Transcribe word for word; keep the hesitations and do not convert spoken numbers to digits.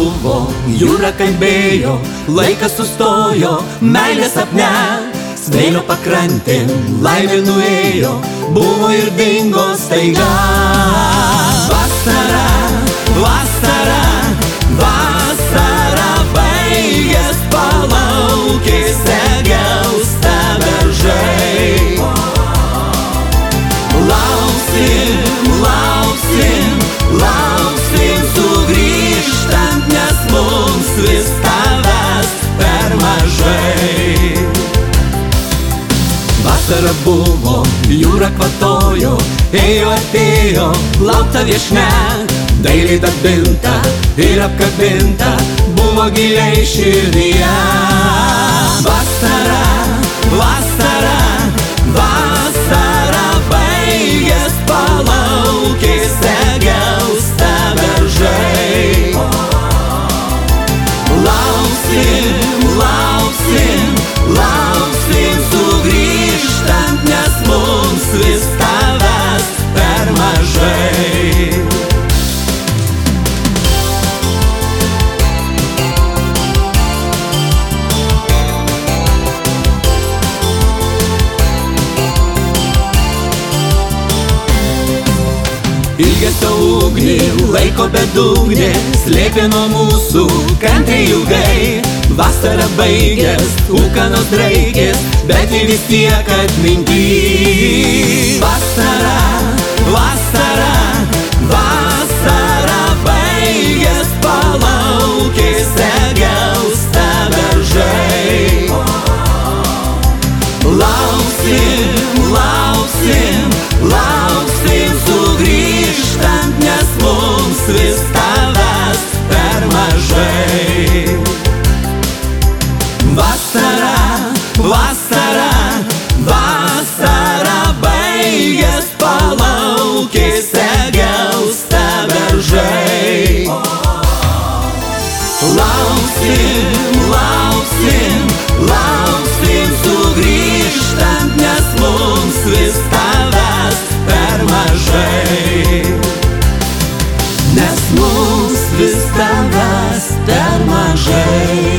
buvo, jūra kalbėjo, laikas sustojo, meilė sapne, smėlio pakrantėm, laimė nuėjo, buvo ir dingo staiga. Vasara, vasara, vasara baigės, palaukėse gelsta beržai. Lauksim, lauksim, lauksim sugrįžtant, nes mums vis tavęs per mažai. Vasara buvo, jūra kvatojo, ėjo atėjo, laukta viešne, dailiai dabinta ir apkabinta, buvo giliai širdyje. Vasara, vasara, vasara baigės, palaukėse gelsta beržai. Lauksim, lauksim, lauksim sugrįžtant, nes mums vis tavęs per mažai. Ilgesio ugnį, laiko bedugnė, slėpė nuo mūsų kantriai ilgai. Vasara baigės, ūkanos draigės, bet ji vis tiek atminty. Vasara, vasara, vasara baigės, palaukėse gelsta beržai. Lauksim, lauksim, lauksim sugrįžtant, nes mums vis tavęs per mažai. Vasara, vasara, vasara baigės, palaukėse gelsta beržai. Lauksim, lauksim, lauksim sugrįžtant, nes mums vis tavęs per mažai. Nes mums vis tavęs per mažai.